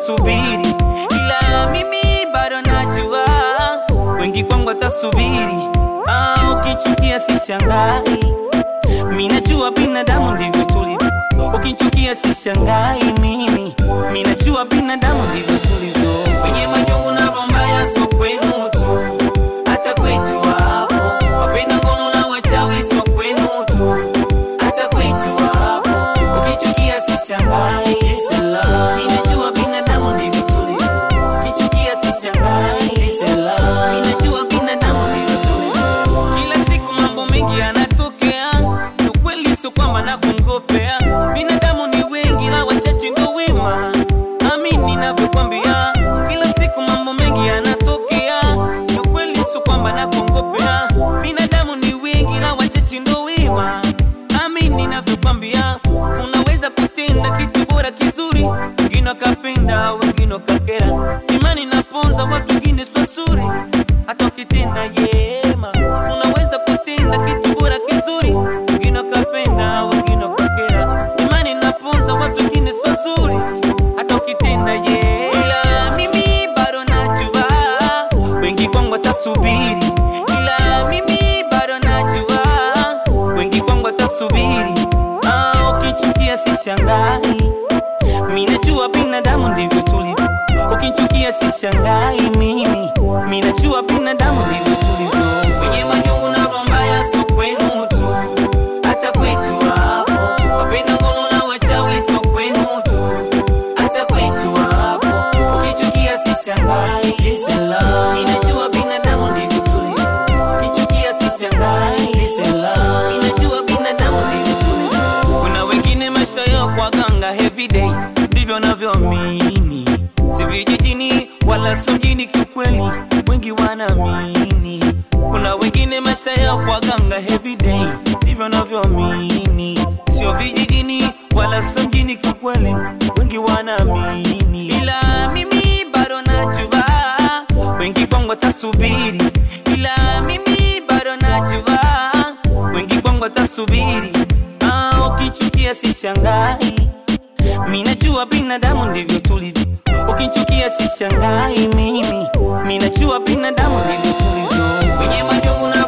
watasubiri, ila mimi bado najua wengi kwangu watasubiri. Ukichukia sishangai, mimi najua binadamu ndivyo tulivyo. Ukichukia sishangai, mimi najua binadamu ndivyo tulivyo. Wenye majungu na bombaya so kwenu tu, hata kwetu hapo. Wapenda ngono na wachawi so kwenu tu, hata kwetu hapo. Ukichukia sishangai, mimi najua binadamu ndivyo tulivyo. Ukichukia sishangai, mimi najua binadamu ndivyo tulivyo. Kila siku mambo mengi yanatokea, ukweli sio kwamba nakungopea. Binadamu ni wengi na wachache ndio wema, amini ninavyokuambia. Kila siku mambo mengi yanatokea, ukweli sio kwamba nakungopea. Binadamu ni wengi na wachache ndio wema, amini ninavyokuambia. Unaweza kutenda kitu bora kizuri, wengine wakapenda, wengine wakakera. Imani naponza watu wengine sio suri, hata ukitenda yema. Unaweza kutenda kitu bora kizuri, wengine wakapenda, wengine wakakera. Imani naponza watu wengine sio suri, hata ukitenda yema. Mimi bado najua wengi kwangu watasubiri, ila mimi bado najua wengi kwangu watasubiri. Ukichukia sishangai, mimi najua binadamu ndivyo tulivyo. Ukichukia sishangai, mimi najua binadamu ndivyo tulivyo. Wenye majungu na bombaya so kwenu tu, hata kwetu hapo. Wapenda ngono na wachawi so kwenu tu, hata kwetu hapo. Ukichukia sishangai, mimi najua binadamu ndivyo tulivyo. Ukichukia sishangai, mimi najua binadamu ndivyo tulivyo. Kuna wengine maisha yao kwa ganga everyday, ndivyo navyoamini. Si vijijini wala sio mjini, kiukweli wengi wanaamini. Kuna wengine maisha yao kwa ganga everyday, ndivyo navyoamini. Sio vijijini wala sio mjini, kiukweli wengi wanaamini. Ila mimi bado najua wengi kwangu watasubiri, ila mimi bado najua wengi kwangu watasubiri. Ukichukia sishangai, mimi najua binadamu ndivyo tulivyo. Ukichukia sishangai, mimi najua binadamu ndivyo tulivyo. Wenye majungu na